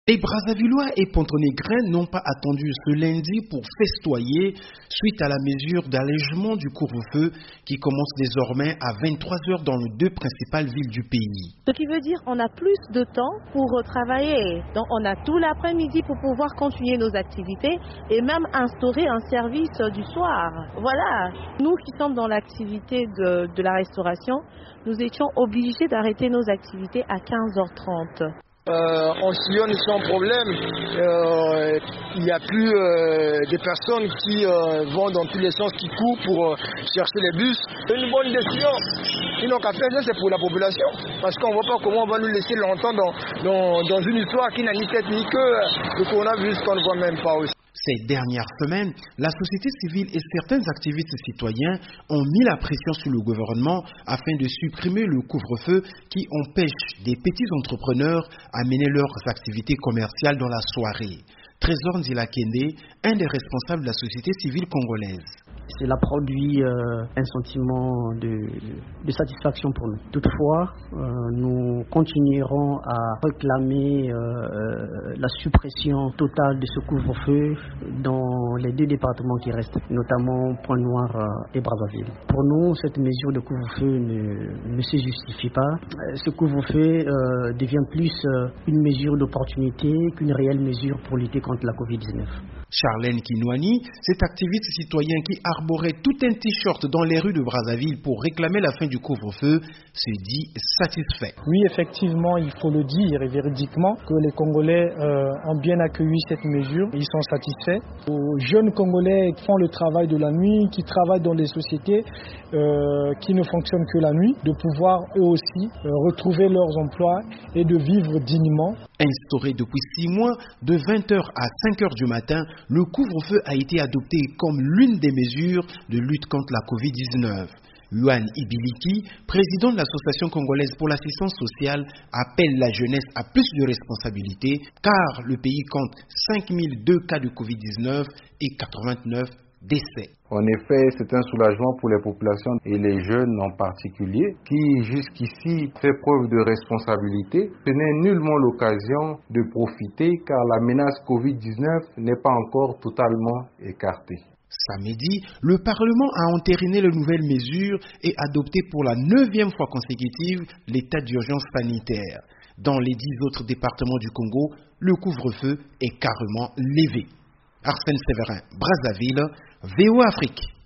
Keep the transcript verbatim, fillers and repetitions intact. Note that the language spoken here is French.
Les Brazzavillois et Pontonégrins n'ont pas attendu ce lundi pour festoyer suite à la mesure d'allègement du couvre-feu qui commence désormais à vingt-trois heures dans les deux principales villes du pays. Ce qui veut dire qu'on a plus de temps pour travailler. Donc on a tout l'après-midi pour pouvoir continuer nos activités et même instaurer un service du soir. Voilà, nous qui sommes dans l'activité de, de la restauration, nous étions obligés d'arrêter nos activités à quinze heures trente. Euh, on sillonne sans problème, euh, il n'y a plus euh, des personnes qui euh, vont dans tous les sens, qui courent pour euh, chercher les bus. C'est une bonne décision. Ils n'ont qu'à faire ça, c'est pour la population. Parce qu'on ne voit pas comment on va nous laisser longtemps dans, dans, dans une histoire qui n'a ni tête ni queue. Le coronavirus qu'on ne voit même pas aussi. Ces dernières semaines, la société civile et certains activistes citoyens ont mis la pression sur le gouvernement afin de supprimer le couvre-feu qui empêche des petits entrepreneurs à mener leurs activités commerciales dans la soirée. Trésor Nzilakende, un des responsables de la société civile congolaise. Cela produit euh, un sentiment de, de satisfaction pour nous. Toutefois, euh, nous continuerons à réclamer euh, la suppression totale de ce couvre-feu dans les deux départements qui restent, notamment Pointe-Noire euh, et Brazzaville. Pour nous, cette mesure de couvre-feu ne, ne se justifie pas. Ce couvre-feu euh, devient plus euh, une mesure d'opportunité qu'une réelle mesure pour lutter contre la covid dix-neuf. Charlène Kinouani, cet activiste citoyen qui arborait tout un t-shirt dans les rues de Brazzaville pour réclamer la fin du couvre-feu, se dit satisfait. Oui, effectivement, il faut le dire et véridiquement que les Congolais euh, ont bien accueilli cette mesure. Ils sont satisfaits. Aux jeunes Congolais qui font le travail de la nuit, qui travaillent dans des sociétés euh, qui ne fonctionnent que la nuit, de pouvoir eux aussi euh, retrouver leurs emplois et de vivre dignement. Instauré depuis six mois, de vingt heures à cinq heures du matin, le couvre-feu a été adopté comme l'une des mesures de lutte contre la covid dix-neuf. Yuan Ibiliki, président de l'Association congolaise pour l'assistance sociale, appelle la jeunesse à plus de responsabilités car le pays compte cinq mille deux cas de covid dix-neuf et quatre-vingt-neuf décès. En effet, c'est un soulagement pour les populations et les jeunes en particulier qui jusqu'ici fait preuve de responsabilité. Ce n'est nullement l'occasion de profiter car la menace covid dix-neuf n'est pas encore totalement écartée. Samedi, le Parlement a entériné les nouvelles mesures et adopté pour la neuvième fois consécutive l'état d'urgence sanitaire. Dans les dix autres départements du Congo, le couvre-feu est carrément levé. Arsène Séverin, Brazzaville, V O Afrique.